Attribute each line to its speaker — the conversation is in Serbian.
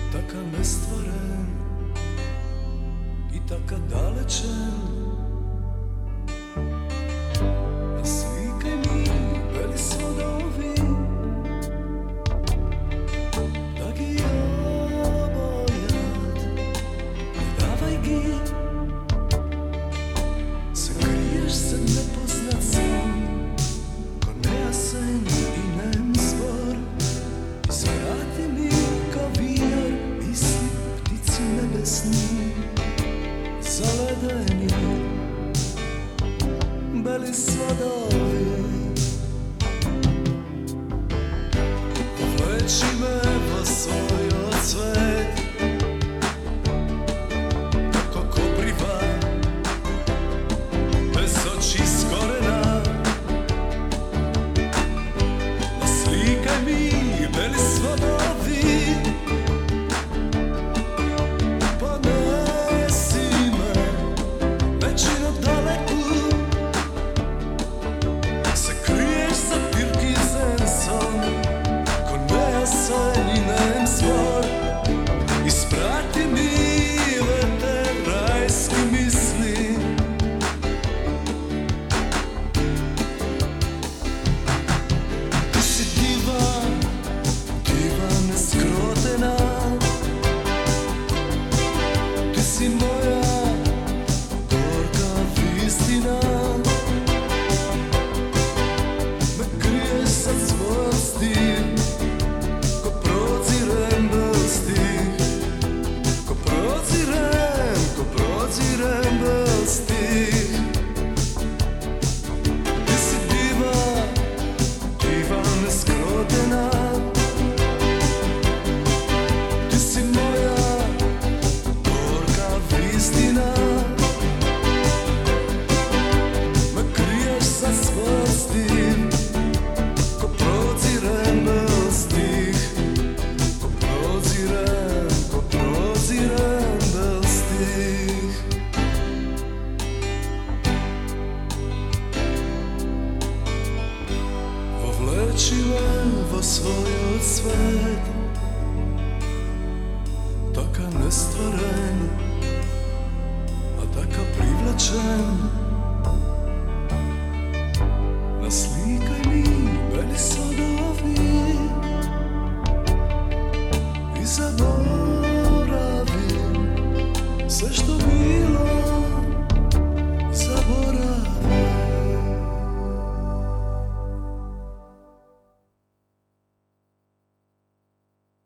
Speaker 1: Така нестварен и така далечен. Насликай ми бели слонови, да ги обоят, не давай ги. Се криеш за непознат сон, ко неясен и нем звор. Изпрати ми ко вятър мисли птици небесни, заледени бели сладови. Повлечи ме в своя цвет, како коприва, без очи с корена. Насликай ми бели сладови, понеси ме вечно далеку. Се криеш за пиркизен сон, ко неясен и нем звор. Изпрати ми ветер райски мисли, ти си дива, дива нескротена. Ти си моя горка вистина. Ме криеш зад своя стих, ко прозирен бел стих. Ко прозирен бел стих. Ти си дива, дива нескротена. Ти си моя горка вистина. Ме криеш зад своя стих, ко прозирен бел стих. Ко прозирен бел стих. Вовлечи ме во својот свет, така нестварен, а така привлечен. Насликај ми бели сладови и заборави се што било.